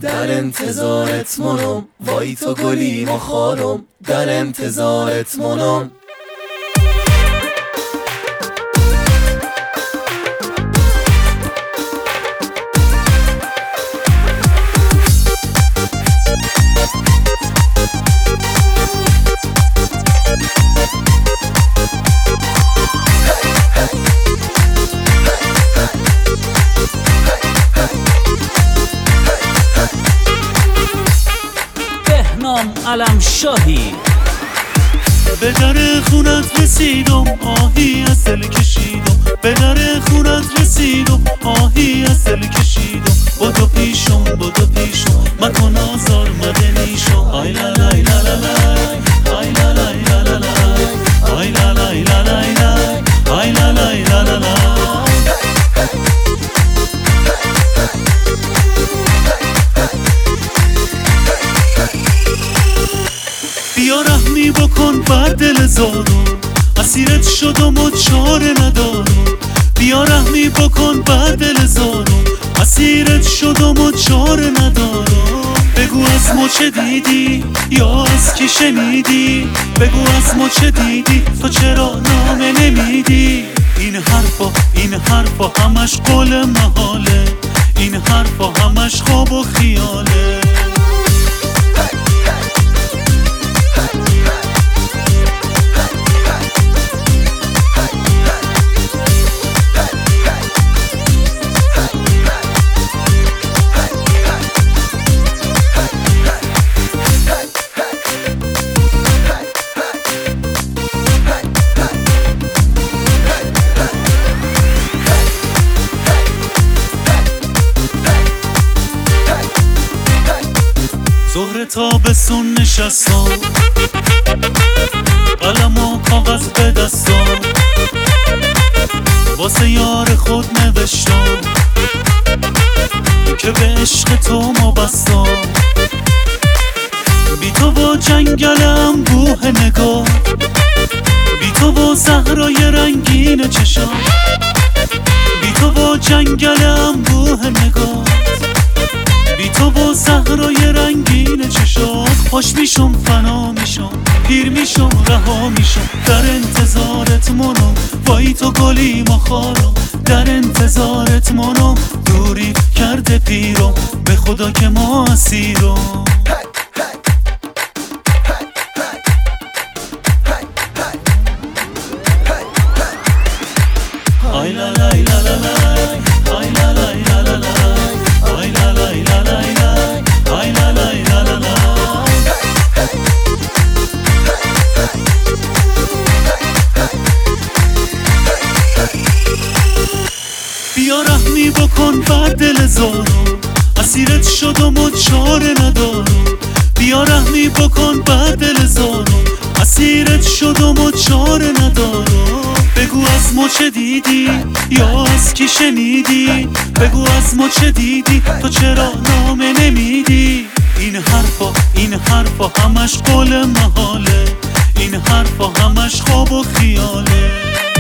در انتظارت منم، وای تو گلیم و خارم، در انتظارت منم. علم شاهی به در خونت رسیدم، آهی از دل کشیدم. به در خونت رسیدم، آهی از دل کشیدم. بدو پیشم بدو پیشم، مکن آزار مدنی شو. آی لا لای لا لا لای، آی لا لای لا لا لای، آی لا لای لا لای لای، آی لا لای لا لا لای. بیا رحمی بکن بر دل زارم، اسیرت شدم و چاره ندارم. بیا رحمی بکن بر دل زارم، اسیرت شدم و چاره ندارم. بگو از ما چه دیدی یا از کی شنیدی، بگو از ما چه دیدی تو چرا نامه نمیدی. این حرفا همش قول محاله، این حرفا همش خواب و خیاله. ظهر تابستون نشستم، قلم و کاغذ به دستم، واسه یار خود نوشتم که به عشق تو مبستم. بی تو با جنگلم بوه نگاه، بی تو با صحرای رنگین چشم، بی تو با جنگلم بوه نگاه، بی تو با صحرای رنگین چشات. خوش میشم فنا میشم، پیر میشم رها میشم، در انتظارت منم، وای تو گلیم و خارم، در انتظارت منم. دوری کرده پیرم، به خدا که ما اسیرم. آی لا لای لا لا لای، آی لا لای لا لا لای، آی لا لای لا لای لای، آی لا لای لا لا لای. بیا رحمی بکن بر دل زارم، اسیرت شدم و چاره ندارم. بیا رحمی بکن بر دل زارم، اسیرت شدم و چاره ندارم. بگو از ما چه دیدی یا از کی شنیدی، بگو از ما چه دیدی تو چرا نامه نمیدی. این حرفا همش قول محاله، این حرفا همش خواب و خیاله.